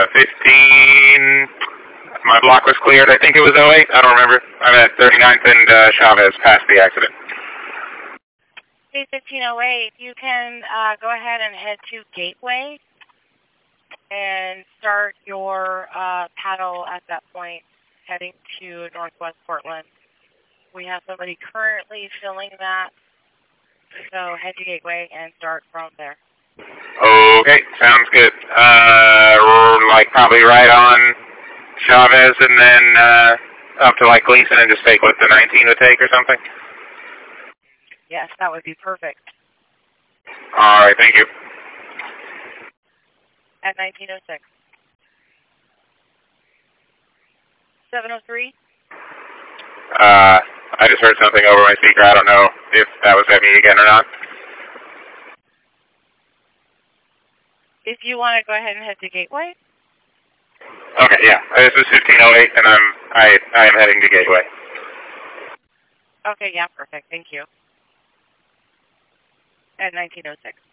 15. My block was cleared. I think it was 08. I don't remember. I'm at 39th and Chavez past the accident. 1508, you can go ahead and head to Gateway and start your paddle at that point, heading to Northwest Portland. We have somebody currently filling that, so head to Gateway and start from there. Okay, sounds good. Like probably right on Chavez and then up to like Gleason and just take what the 19 would take or something? Yes, that would be perfect. All right, thank you. At 1906. 703? I just heard something over my speaker. I don't know if that was at me again or not. If you want to go ahead and head to Gateway. Okay, yeah. This is 1508, and I am heading to Gateway. Okay, yeah, perfect. Thank you. At 1906.